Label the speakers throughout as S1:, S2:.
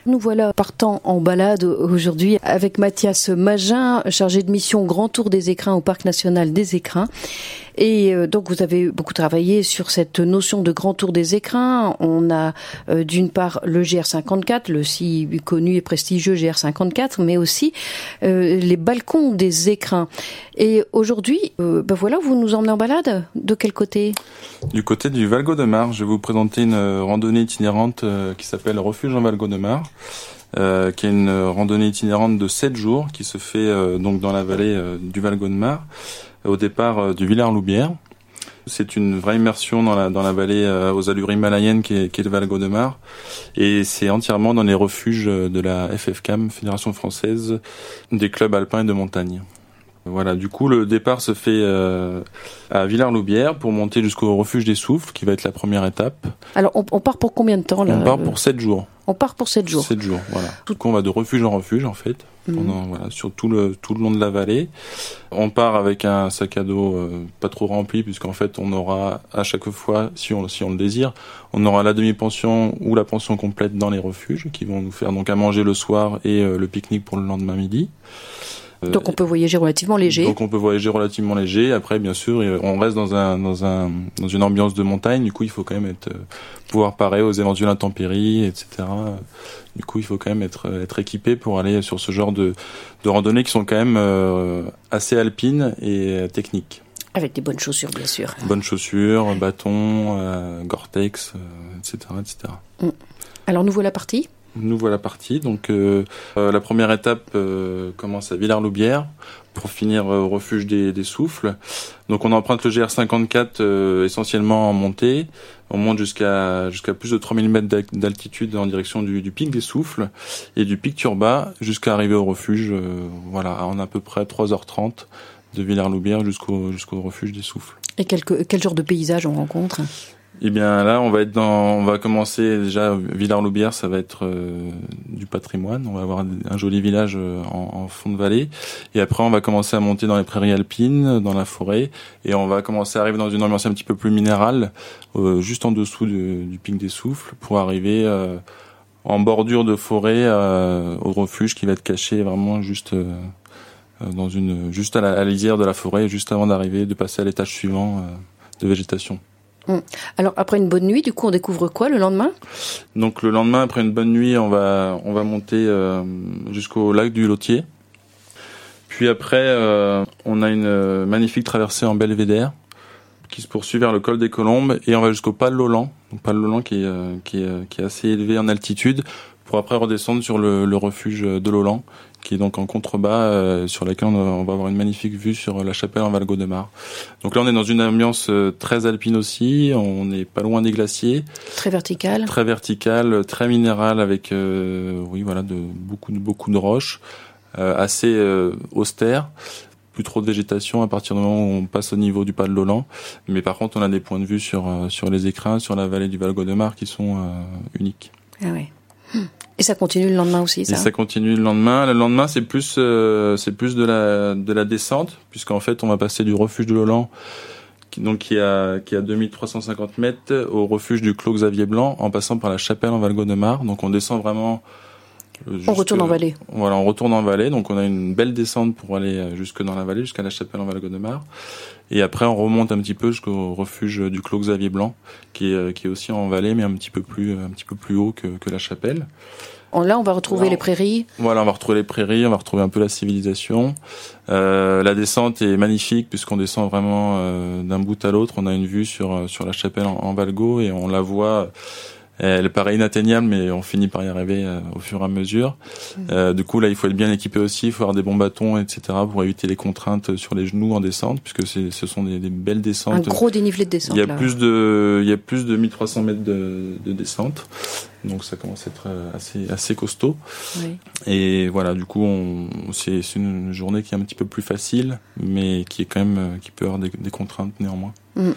S1: Nous voilà partant en balade aujourd'hui avec Mathias Magin, chargé de mission Grand Tour des Écrins au Parc National des Écrins. Et donc vous avez beaucoup travaillé sur cette notion de Grand Tour des Écrins. On a d'une part le GR54, le si connu et prestigieux GR54, mais aussi les balcons des écrins. Et aujourd'hui, voilà, vous nous emmenez en balade. De quel côté ?
S2: Du côté du Valgaudemar. Je vais vous présenter une randonnée itinérante qui s'appelle Refuge en Valgaudemar, qui est une randonnée itinérante de 7 jours qui se fait donc dans la vallée du Valgaudemar, au départ du Villars-Loubière. C'est une vraie immersion dans la vallée aux allures himalayennes qui est le Valgaudemar, et c'est entièrement dans les refuges de la FFCAM, Fédération Française des Clubs Alpins et de Montagne. Voilà, du coup le départ se fait à Villars-Loubière pour monter jusqu'au refuge des Souffles, qui va être la première étape.
S1: Alors on part pour combien de temps là ?
S2: On part pour 7 jours.
S1: On part pour 7 jours.
S2: 7 jours, voilà. Du coup on va de refuge en refuge en fait, sur tout le long de la vallée. On part avec un sac à dos pas trop rempli, puisqu'en fait on aura à chaque fois, si on le désire, on aura la demi-pension ou la pension complète dans les refuges, qui vont nous faire donc à manger le soir et le pique-nique pour le lendemain midi.
S1: Donc on peut voyager relativement léger.
S2: Après, bien sûr, on reste dans une ambiance de montagne. Du coup, il faut quand même pouvoir parer aux éventuelles intempéries, etc. Du coup, il faut quand même être équipé pour aller sur ce genre de randonnées qui sont quand même assez alpines et techniques.
S1: Avec des bonnes chaussures, bien sûr.
S2: Bonnes chaussures, bâtons, Gore-Tex, etc., etc.
S1: Alors nous voilà partis.
S2: Nous voilà partis. Donc la première étape commence à Villars-Loubière pour finir au refuge des Souffles. Donc on emprunte le GR54 essentiellement en montée. On monte jusqu'à plus de 3000 mètres d'altitude en direction du pic des Souffles et du pic Turbat jusqu'à arriver au refuge. En à peu près 3h30 de Villars-Loubière jusqu'au refuge des Souffles. Et
S1: quel genre de paysage on rencontre ?
S2: Eh bien là, on va commencer déjà Villars-Loubière, ça va être du patrimoine. On va avoir un joli village en fond de vallée, et après on va commencer à monter dans les prairies alpines, dans la forêt, et on va commencer à arriver dans une ambiance un petit peu plus minérale, juste en dessous du pic des Souffles, pour arriver en bordure de forêt au refuge qui va être caché vraiment juste à la lisière de la forêt, juste avant de passer à l'étage suivant de végétation.
S1: Alors après une bonne nuit, du coup on découvre quoi le lendemain ?
S2: Donc le lendemain, après une bonne nuit, on va monter jusqu'au lac du Lotier. Puis après, on a une magnifique traversée en belvédère qui se poursuit vers le col des Colombes, et on va jusqu'au Pas de Lolan. Donc Pas de Lolan qui est assez élevé en altitude, pour après redescendre sur le refuge de Lolan, qui est donc en contrebas, sur laquelle on va avoir une magnifique vue sur la chapelle en Valgaudemar. Donc là, on est dans une ambiance très alpine aussi, on n'est pas loin des glaciers.
S1: Très verticale,
S2: très minérale, avec beaucoup de roches, assez austère. Plus trop de végétation à partir du moment où on passe au niveau du Pas de Lolan. Mais par contre, on a des points de vue sur les écrins, sur la vallée du Valgaudemar qui sont uniques.
S1: Ah ouais. Et ça continue le lendemain aussi, ça ?
S2: Et ça continue le lendemain. Le lendemain, c'est plus de la descente, puisqu'en fait, on va passer du refuge de Lolan, qui a 2350 mètres, au refuge du Clos Xavier Blanc, en passant par la chapelle en Valgaudemar. Donc on descend vraiment...
S1: on retourne en vallée.
S2: Voilà, on retourne en vallée. Donc on a une belle descente pour aller jusque dans la vallée, jusqu'à la chapelle en Valgaudemar. Et après, on remonte un petit peu jusqu'au refuge du Clos Xavier Blanc, qui est aussi en vallée, mais un petit peu plus haut que la chapelle.
S1: Là, on va retrouver les prairies.
S2: Voilà, on va retrouver les prairies, on va retrouver un peu la civilisation. La descente est magnifique, puisqu'on descend vraiment d'un bout à l'autre. On a une vue sur la chapelle en Valgaud, et on la voit. Elle paraît inatteignable, mais on finit par y arriver au fur et à mesure. Du coup, là, il faut être bien équipé aussi, il faut avoir des bons bâtons, etc., pour éviter les contraintes sur les genoux en descente, puisque ce sont des belles descentes.
S1: Un gros dénivelé de descente.
S2: Il y a plus de 1300 mètres de descente. Donc ça commence à être assez costaud.
S1: Oui.
S2: Et voilà, du coup, c'est une journée qui est un petit peu plus facile, mais qui peut avoir des contraintes néanmoins.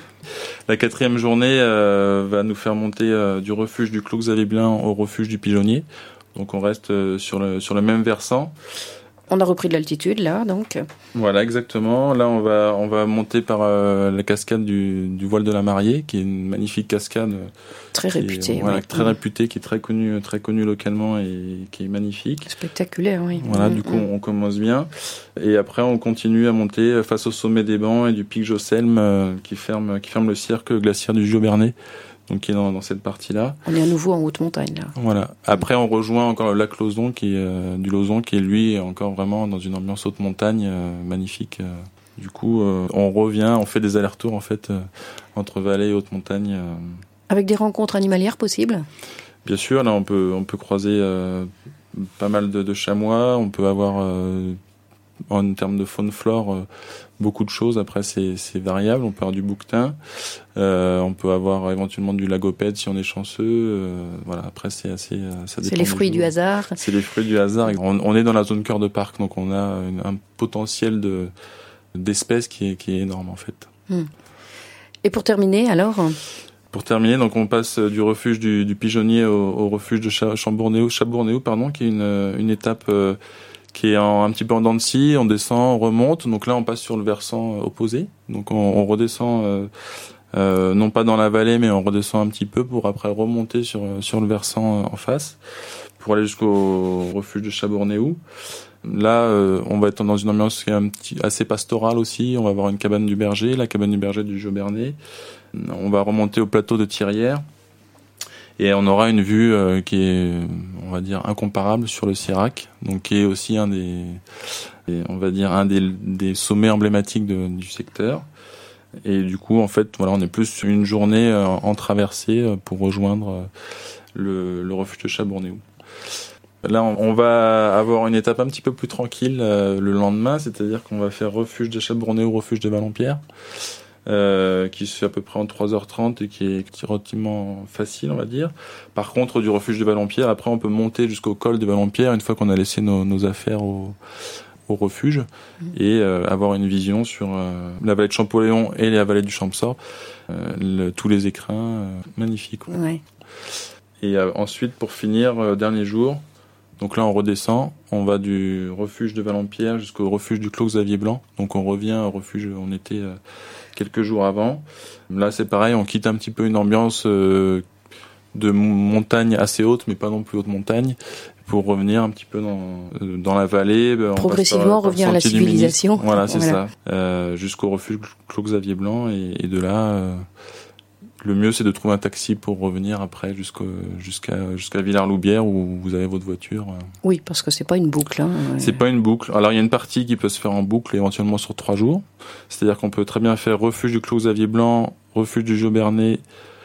S2: La 4e journée va nous faire monter du refuge du Clos Xavier Blanc au refuge du Pigeonnier. Donc on reste sur le même versant.
S1: On a repris de l'altitude là, donc.
S2: Voilà, exactement. Là, on va monter par la cascade du voile de la Mariée, qui est une magnifique cascade.
S1: Très réputée.
S2: Voilà, très réputée, qui est très connue localement et qui est magnifique.
S1: Spectaculaire, oui.
S2: Voilà, du coup, on commence bien. Et après, on continue à monter face au sommet des Bancs et du pic Josselm, qui ferme le cercle glaciaire du Giobernais. Donc qui est dans cette partie-là.
S1: On est à nouveau en haute montagne là.
S2: Voilà. Après on rejoint encore le lac Lauzon du Lauzon qui est lui encore vraiment dans une ambiance haute montagne magnifique. Du coup on revient, on fait des allers-retours en fait entre vallée et haute montagne.
S1: Avec des rencontres animalières possibles ?
S2: Bien sûr, là on peut croiser pas mal de chamois, on peut avoir en termes de faune-flore, beaucoup de choses. Après, c'est variable. On peut avoir du bouquetin. On peut avoir éventuellement du lagopède si on est chanceux. Voilà. Après, c'est assez. Ça dépend.
S1: C'est les fruits du hasard.
S2: C'est les fruits du hasard. On est dans la zone cœur de parc, donc on a un potentiel d'espèces qui est énorme en fait.
S1: Et pour terminer, alors.
S2: Pour terminer, donc on passe du refuge du Pigeonnier au refuge de Chabournéo, qui est une étape qui est un petit peu en dents de scie, on descend, on remonte, donc là on passe sur le versant opposé, donc on redescend, non pas dans la vallée, mais on redescend un petit peu pour après remonter sur le versant en face, pour aller jusqu'au refuge de Chabournéo. Là, on va être dans une ambiance qui est assez pastorale aussi, on va avoir une cabane du berger, la cabane du berger du Giobernais, on va remonter au plateau de Thirière, et on aura une vue qui est, on va dire, incomparable sur le Sirac, donc qui est aussi un des sommets emblématiques du secteur. Et du coup, en fait, voilà, on est plus sur une journée en traversée pour rejoindre le refuge de Chabournéo. Là, on va avoir une étape un petit peu plus tranquille le lendemain, c'est-à-dire qu'on va faire refuge de Chabournéo, refuge de Vallonpierre. Qui se fait à peu près en 3h30 et qui est relativement facile, on va dire. Par contre, du refuge de Vallonpierre, après, on peut monter jusqu'au col de Vallonpierre une fois qu'on a laissé nos affaires au refuge et avoir une vision sur la vallée de Champollion et la vallée du Champsaur, tous les écrins magnifiques.
S1: Ouais.
S2: Et ensuite, pour finir, dernier jour, donc là, on redescend, on va du refuge de Vallonpierre jusqu'au refuge du Clos Xavier Blanc. Donc on revient au refuge où on était quelques jours avant. Là, c'est pareil, on quitte un petit peu une ambiance de montagne assez haute, mais pas non plus haute montagne, pour revenir un petit peu dans la vallée.
S1: Progressivement revenir à la civilisation.
S2: Voilà, c'est ça. Jusqu'au refuge Clos Xavier Blanc, et de là... Le mieux, c'est de trouver un taxi pour revenir après jusqu'à Villars-Loubière où vous avez votre voiture.
S1: Oui, parce que c'est pas une boucle. Hein.
S2: C'est pas une boucle. Alors, il y a une partie qui peut se faire en boucle, éventuellement sur 3 jours. C'est-à-dire qu'on peut très bien faire refuge du Clos Xavier Blanc, refuge du Giobernais,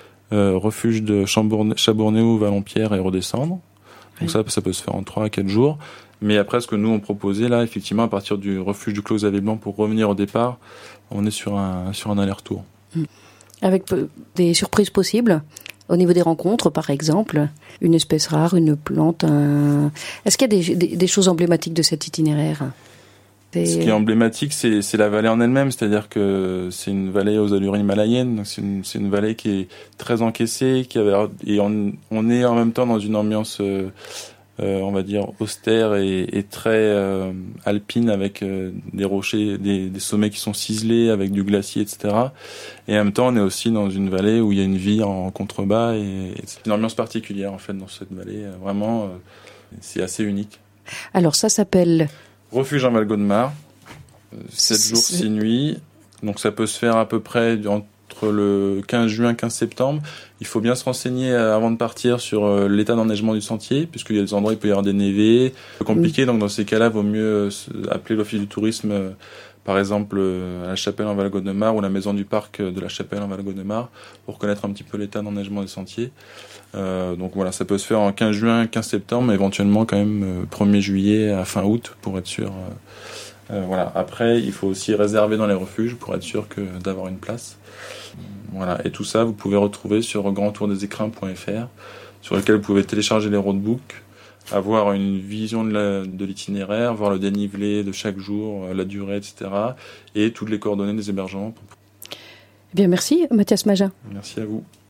S2: refuge de Chabournéo, Vallonpierre et redescendre. Donc ça peut se faire en 3 à 4 jours. Mais après, ce que nous on proposait là, effectivement, à partir du refuge du Clos Xavier Blanc pour revenir au départ, on est sur un aller-retour.
S1: Avec des surprises possibles au niveau des rencontres, par exemple, une espèce rare, une plante. Est-ce qu'il y a des choses emblématiques de cet itinéraire ? Ce
S2: qui est emblématique, c'est la vallée en elle-même, c'est-à-dire que c'est une vallée aux allures himalayennes, donc c'est une vallée qui est très encaissée, et on est en même temps dans une ambiance on va dire austère et très alpine, avec des rochers, des sommets qui sont ciselés avec du glacier, etc. Et en même temps, on est aussi dans une vallée où il y a une vie en contrebas, et c'est une ambiance particulière en fait dans cette vallée. Vraiment, c'est assez unique.
S1: Alors ça s'appelle
S2: Refuge en Val-Godemar, 7 jours, 6 nuits. Donc ça peut se faire à peu près entre le 15 juin, 15 septembre. Il faut bien se renseigner avant de partir sur l'état d'enneigement du sentier, puisqu'il y a des endroits où il peut y avoir des névés. C'est compliqué, donc dans ces cas-là, il vaut mieux appeler l'office du tourisme, par exemple à la Chapelle en Val-Godemar ou la maison du parc de la Chapelle en Val-Godemar, pour connaître un petit peu l'état d'enneigement des sentiers. Donc voilà, ça peut se faire en 15 juin, 15 septembre, mais éventuellement quand même 1er juillet à fin août pour être sûr. Voilà. Après, il faut aussi réserver dans les refuges pour être sûr d'avoir une place. Voilà. Et tout ça, vous pouvez retrouver sur grandtourdesecrins.fr, sur lequel vous pouvez télécharger les roadbooks, avoir une vision de l'itinéraire, voir le dénivelé de chaque jour, la durée, etc. et toutes les coordonnées des hébergements.
S1: Eh bien, merci Mathias Magin.
S2: Merci à vous.